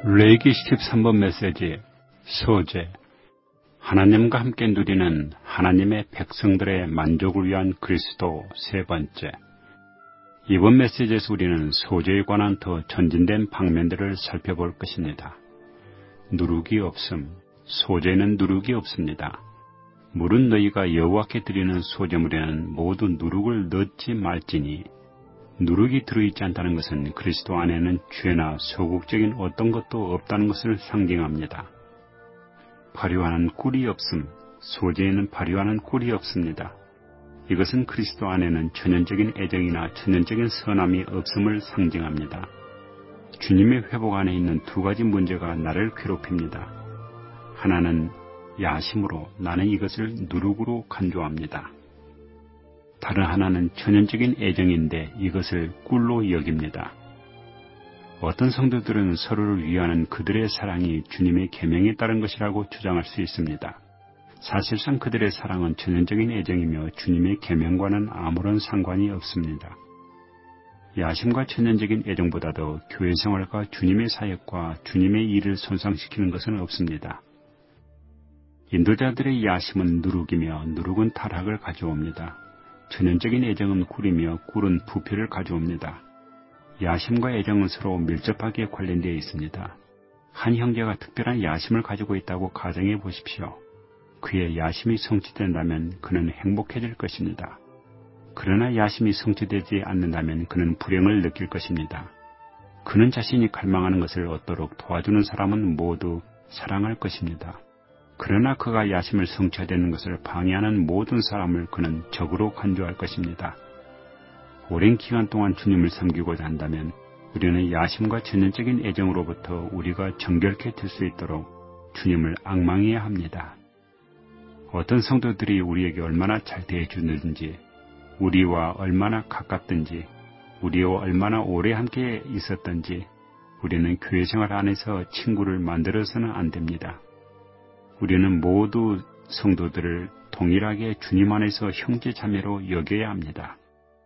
레위기 13번 메시지 소재. 하나님과 함께 누리는 하나님의 백성들의 만족을 위한 그리스도 세 번째. 이번 메시지에서 우리는 소재에 관한 더 전진된 방면들을 살펴볼 것입니다. 누룩이 없음. 소재는 누룩이 없습니다. 물은 너희가 여호와께 드리는 소재물에는 모두 누룩을 넣지 말지니, 누룩이 들어있지 않다는 것은 그리스도 안에는 죄나 소극적인 어떤 것도 없다는 것을 상징합니다. 발효하는 꿀이 없음. 소재에는 발효하는 꿀이 없습니다. 이것은 그리스도 안에는 천연적인 애정이나 천연적인 선함이 없음을 상징합니다. 주님의 회복 안에 있는 두 가지 문제가 나를 괴롭힙니다. 하나는 야심으로 나는 이것을 누룩으로 간주합니다. 다른 하나는 천연적인 애정인데 이것을 꿀로 여깁니다. 어떤 성도들은 서로를 위하는 그들의 사랑이 주님의 계명에 따른 것이라고 주장할 수 있습니다. 사실상 그들의 사랑은 천연적인 애정이며 주님의 계명과는 아무런 상관이 없습니다. 야심과 천연적인 애정보다도 교회 생활과 주님의 사역과 주님의 일을 손상시키는 것은 없습니다. 인도자들의 야심은 누룩이며 누룩은 타락을 가져옵니다. 천연적인 애정은 꿀이며 꿀은 부패를 가져옵니다. 야심과 애정은 서로 밀접하게 관련되어 있습니다. 한 형제가 특별한 야심을 가지고 있다고 가정해 보십시오. 그의 야심이 성취된다면 그는 행복해질 것입니다. 그러나 야심이 성취되지 않는다면 그는 불행을 느낄 것입니다. 그는 자신이 갈망하는 것을 얻도록 도와주는 사람은 모두 사랑할 것입니다. 그러나 그가 야심을 성취하려는 것을 방해하는 모든 사람을 그는 적으로 간주할 것입니다. 오랜 기간 동안 주님을 섬기고자 한다면 우리는 야심과 천연적인 애정으로부터 우리가 정결케 될 수 있도록 주님을 앙망해야 합니다. 어떤 성도들이 우리에게 얼마나 잘 대해주는지, 우리와 얼마나 가깝든지, 우리와 얼마나 오래 함께 있었던지 우리는 교회 생활 안에서 친구를 만들어서는 안 됩니다. 우리는 모두 성도들을 동일하게 주님 안에서 형제 자매로 여겨야 합니다.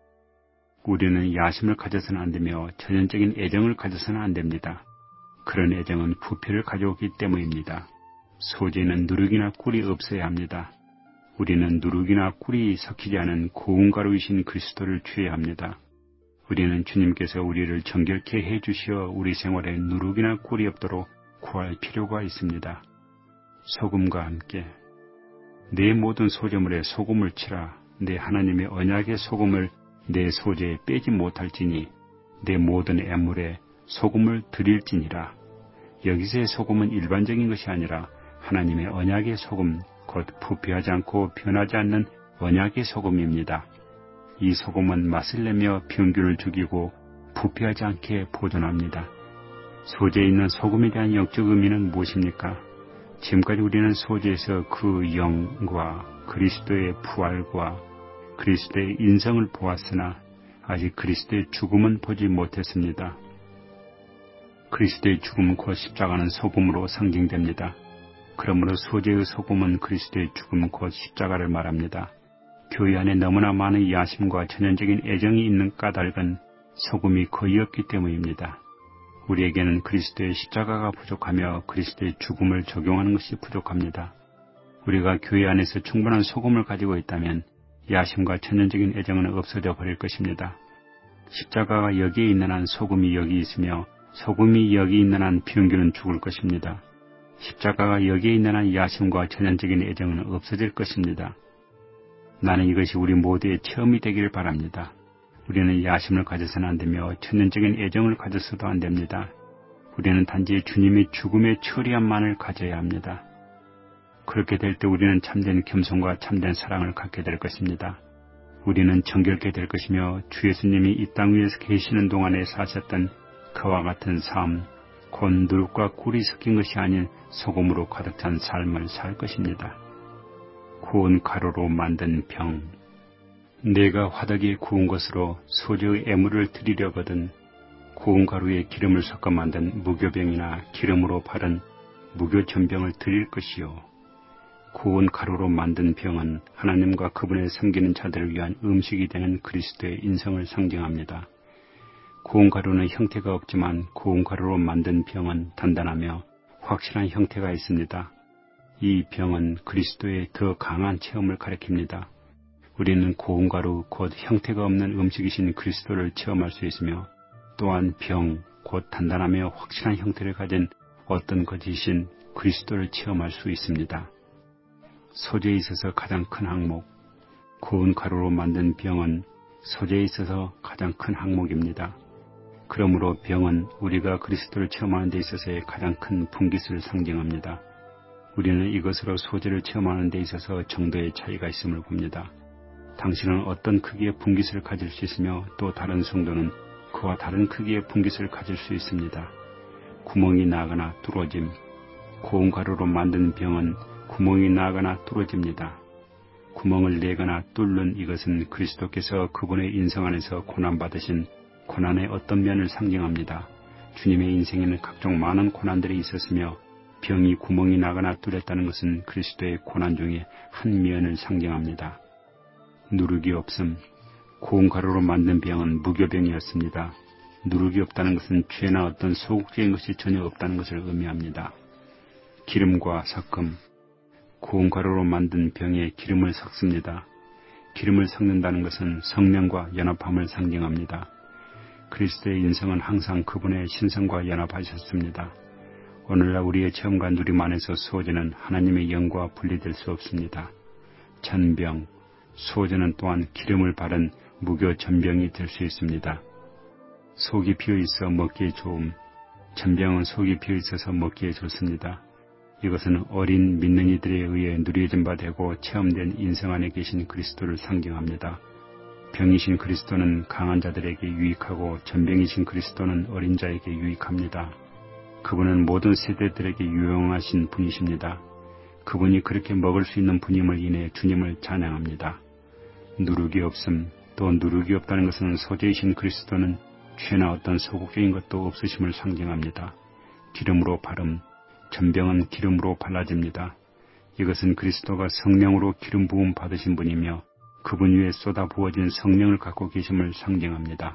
우리는 야심을 가져서는 안 되며 천연적인 애정을 가져서는 안 됩니다. 그런 애정은 부패를 가져오기 때문입니다. 소재는 누룩이나 꿀이 없어야 합니다. 우리는 누룩이나 꿀이 섞이지 않은 고운 가루이신 그리스도를 취해야 합니다. 우리는 주님께서 우리를 정결케 해주시어 우리 생활에 누룩이나 꿀이 없도록 구할 필요가 있습니다. 소금과 함께 내 모든 소재물에 소금을 치라. 내 하나님의 언약의 소금을 내 소재에 빼지 못할지니 내 모든 애물에 소금을 드릴지니라. 여기서의 소금은 일반적인 것이 아니라 하나님의 언약의 소금, 곧 부패하지 않고 변하지 않는 언약의 소금입니다. 이 소금은 맛을 내며 병균을 죽이고 부패하지 않게 보존합니다. 소재에 있는 소금에 대한 영적 의미는 무엇입니까? 지금까지 우리는 소재에서 그 영과 그리스도의 부활과 그리스도의 인성을 보았으나 아직 그리스도의 죽음은 보지 못했습니다. 그리스도의 죽음은 곧 십자가는 소금으로 상징됩니다. 그러므로 소재의 소금은 그리스도의 죽음 곧 십자가를 말합니다. 교회 안에 너무나 많은 야심과 천연적인 애정이 있는 까닭은 소금이 거의 없기 때문입니다. 우리에게는 그리스도의 십자가가 부족하며 그리스도의 죽음을 적용하는 것이 부족합니다. 우리가 교회 안에서 충분한 소금을 가지고 있다면 야심과 천연적인 애정은 없어져 버릴 것입니다. 십자가가 여기에 있는 한 소금이 여기 있으며 소금이 여기 있는 한 병균은 죽을 것입니다. 십자가가 여기에 있는 한 야심과 천연적인 애정은 없어질 것입니다. 나는 이것이 우리 모두의 체험이 되기를 바랍니다. 우리는 야심을 가져서는 안 되며 천연적인 애정을 가져서도 안 됩니다. 우리는 단지 주님의 죽음의 처리함만을 가져야 합니다. 그렇게 될 때 우리는 참된 겸손과 참된 사랑을 갖게 될 것입니다. 우리는 정결케 될 것이며 주 예수님이 이 땅 위에서 계시는 동안에 사셨던 그와 같은 삶, 곧 누룩과 꿀이 섞인 것이 아닌 소금으로 가득 찬 삶을 살 것입니다. 구운 가루로 만든 병. 내가 화덕에 구운 것으로 소재의 애물을 드리려거든 구운 가루에 기름을 섞어 만든 무교병이나 기름으로 바른 무교전병을 드릴 것이요. 구운 가루로 만든 병은 하나님과 그분의 섬기는 자들을 위한 음식이 되는 그리스도의 인성을 상징합니다. 고운 가루는 형태가 없지만 고운 가루로 만든 병은 단단하며 확실한 형태가 있습니다. 이 병은 그리스도의 더 강한 체험을 가리킵니다. 우리는 고운 가루 곧 형태가 없는 음식이신 그리스도를 체험할 수 있으며 또한 병 곧 단단하며 확실한 형태를 가진 어떤 것이신 그리스도를 체험할 수 있습니다. 소재에 있어서 가장 큰 항목, 고운 가루로 만든 병은 소재에 있어서 가장 큰 항목입니다. 그러므로 병은 우리가 그리스도를 체험하는 데 있어서의 가장 큰 분깃을 상징합니다. 우리는 이것으로 소재를 체험하는 데 있어서 정도의 차이가 있음을 봅니다. 당신은 어떤 크기의 분깃을 가질 수 있으며 또 다른 성도는 그와 다른 크기의 분깃을 가질 수 있습니다. 구멍이 나거나 뚫어짐, 고운 가루로 만든 병은 구멍이 나거나 뚫어집니다. 구멍을 내거나 뚫는 이것은 그리스도께서 그분의 인성 안에서 고난받으신 고난의 어떤 면을 상징합니다. 주님의 인생에는 각종 많은 고난들이 있었으며 병이 구멍이 나거나 뚫렸다는 것은 그리스도의 고난 중에 한 면을 상징합니다. 누룩이 없음, 고운 가루로 만든 병은 무교병이었습니다. 누룩이 없다는 것은 죄나 어떤 소극적인 것이 전혀 없다는 것을 의미합니다. 기름과 섞음, 고운 가루로 만든 병에 기름을 섞습니다. 기름을 섞는다는 것은 성령과 연합함을 상징합니다. 그리스도의 인성은 항상 그분의 신성과 연합하셨습니다. 오늘날 우리의 체험과 누림 안에서 소재는 하나님의 영과 분리될 수 없습니다. 전병, 소재는 또한 기름을 바른 무교 전병이 될 수 있습니다. 속이 비어있어 먹기에 좋음, 전병은 속이 비어있어서 먹기에 좋습니다. 이것은 어린 믿는 이들에 의해 누려진 바 되고 체험된 인성 안에 계신 그리스도를 상징합니다. 병이신 그리스도는 강한 자들에게 유익하고 전병이신 그리스도는 어린 자에게 유익합니다. 그분은 모든 세대들에게 유용하신 분이십니다. 그분이 그렇게 먹을 수 있는 분임을 인해 주님을 찬양합니다. 누룩이 없음, 또 누룩이 없다는 것은 소재이신 그리스도는 죄나 어떤 소극적인 것도 없으심을 상징합니다. 기름으로 바름, 전병은 기름으로 발라집니다. 이것은 그리스도가 성령으로 기름 부음 받으신 분이며 그분 위에 쏟아 부어진 성령을 갖고 계심을 상징합니다.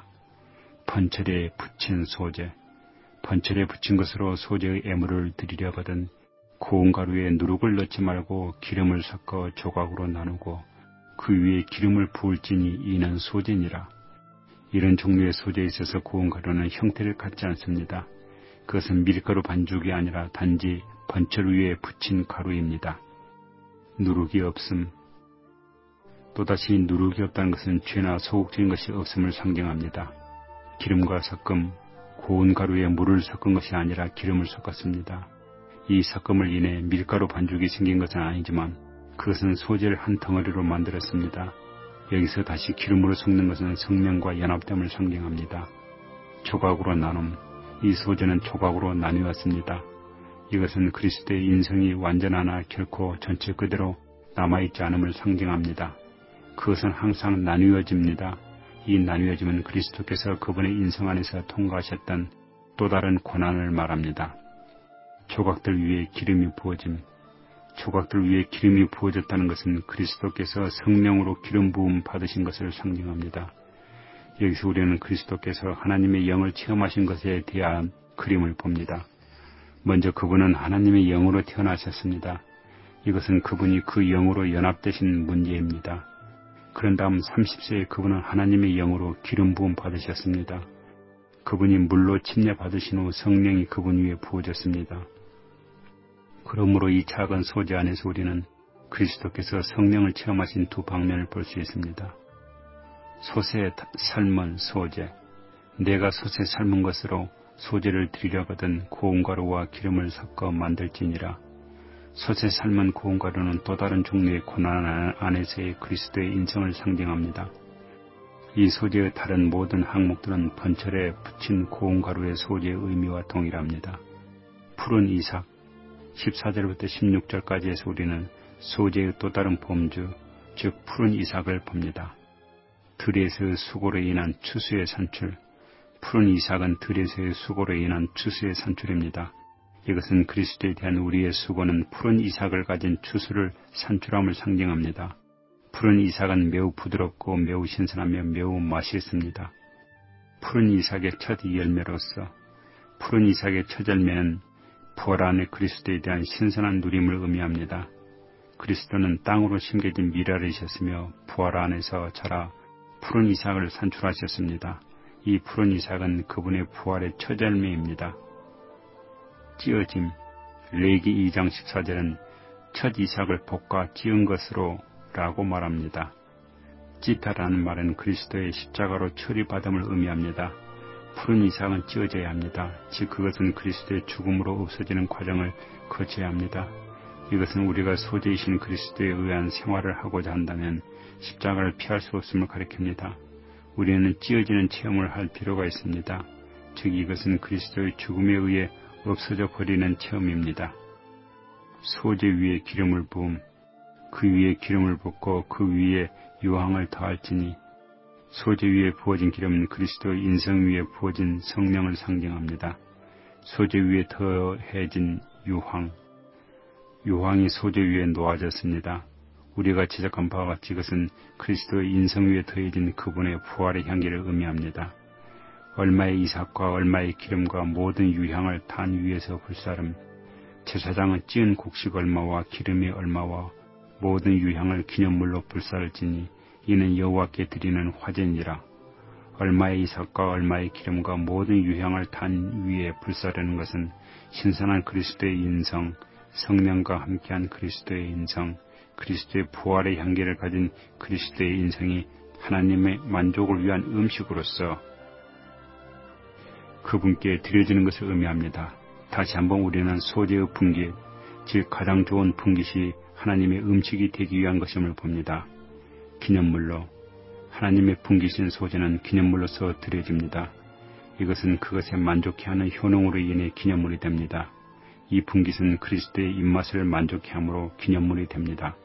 번철에 붙인 소재, 번철에 붙인 것으로 소재의 애물을 드리려거든 고운 가루에 누룩을 넣지 말고 기름을 섞어 조각으로 나누고 그 위에 기름을 부을지니 이는 소재니라. 이런 종류의 소재에 있어서 고운 가루는 형태를 갖지 않습니다. 그것은 밀가루 반죽이 아니라 단지 번철 위에 붙인 가루입니다. 누룩이 없음, 또다시 누룩이 없다는 것은 죄나 소극적인 것이 없음을 상징합니다. 기름과 섞음, 고운 가루에 물을 섞은 것이 아니라 기름을 섞었습니다. 이 섞음을 인해 밀가루 반죽이 생긴 것은 아니지만 그것은 소재를 한 덩어리로 만들었습니다. 여기서 다시 기름으로 섞는 것은 성령과 연합됨을 상징합니다. 조각으로 나눔, 이 소재는 조각으로 나뉘었습니다. 이것은 그리스도의 인성이 완전하나 결코 전체 그대로 남아있지 않음을 상징합니다. 그것은 항상 나뉘어집니다. 이 나뉘어짐은 그리스도께서 그분의 인성 안에서 통과하셨던 또 다른 고난을 말합니다. 조각들 위에 기름이 부어짐, 조각들 위에 기름이 부어졌다는 것은 그리스도께서 성령으로 기름 부음 받으신 것을 상징합니다. 여기서 우리는 그리스도께서 하나님의 영을 체험하신 것에 대한 그림을 봅니다. 먼저 그분은 하나님의 영으로 태어나셨습니다. 이것은 그분이 그 영으로 연합되신 문제입니다. 그런 다음 30세에 그분은 하나님의 영으로 기름 부음 받으셨습니다. 그분이 물로 침례 받으신 후 성령이 그분 위에 부어졌습니다. 그러므로 이 작은 소재 안에서 우리는 그리스도께서 성령을 체험하신 두 방면을 볼 수 있습니다. 솥에 삶은 소재, 내가 솥에 삶은 것으로 소재를 드리려거든 고운 가루와 기름을 섞어 만들지니라. 솥에 삶은 고운 가루는 또 다른 종류의 고난 안에서의 그리스도의 인성을 상징합니다. 이 소재의 다른 모든 항목들은 번철에 붙인 고운 가루의 소재의 의미와 동일합니다. 푸른 이삭, 14절부터 16절까지에서 우리는 소재의 또 다른 범주, 즉 푸른 이삭을 봅니다. 들에서의 수고로 인한 추수의 산출, 푸른 이삭은 들에서의 수고로 인한 추수의 산출입니다. 이것은 그리스도에 대한 우리의 수고는 푸른 이삭을 가진 추수를 산출함을 상징합니다. 푸른 이삭은 매우 부드럽고 매우 신선하며 매우 맛있습니다. 푸른 이삭의 첫 열매로서 푸른 이삭의 첫 열매는 부활 안의 그리스도에 대한 신선한 누림을 의미합니다. 그리스도는 땅으로 심겨진 밀알이셨으며 부활 안에서 자라 푸른 이삭을 산출하셨습니다. 이 푸른 이삭은 그분의 부활의 첫 열매입니다. 찌어짐, 레위기 2장 14절은 첫 이삭을 볶아 찌은 것으로 라고 말합니다. 찌다라는 말은 그리스도의 십자가로 처리받음을 의미합니다. 푸른 이삭은 찌어져야 합니다. 즉 그것은 그리스도의 죽음으로 없어지는 과정을 거쳐야 합니다. 이것은 우리가 소재이신 그리스도에 의한 생활을 하고자 한다면 십자가를 피할 수 없음을 가리킵니다. 우리는 찌어지는 체험을 할 필요가 있습니다. 즉 이것은 그리스도의 죽음에 의해 없어져 버리는 체험입니다. 소재 위에 기름을 부음, 그 위에 기름을 붓고 그 위에 유황을 더할지니 소재 위에 부어진 기름은 그리스도의 인성 위에 부어진 성령을 상징합니다. 소재 위에 더해진 유황이 소재 위에 놓아졌습니다. 우리가 지적한 바와 같이 이것은 그리스도의 인성 위에 더해진 그분의 부활의 향기를 의미합니다. 얼마의 이삭과 얼마의 기름과 모든 유향을 단 위에서 불사름, 제사장은 찌은 곡식 얼마와 기름이 얼마와 모든 유향을 기념물로 불사를지니 이는 여호와께 드리는 화제니라. 얼마의 이삭과 얼마의 기름과 모든 유향을 단 위에 불사르는 것은 신선한 그리스도의 인성, 성령과 함께한 그리스도의 인성, 그리스도의 부활의 향기를 가진 그리스도의 인성이 하나님의 만족을 위한 음식으로서 그분께 드려지는 것을 의미합니다. 다시 한번 우리는 소재의 분깃, 즉 가장 좋은 분깃이 하나님의 음식이 되기 위한 것임을 봅니다. 기념물로 하나님의 분깃인 소재는 기념물로서 드려집니다. 이것은 그것에 만족해 하는 효능으로 인해 기념물이 됩니다. 이 분깃은 그리스도의 입맛을 만족해 함으로 기념물이 됩니다.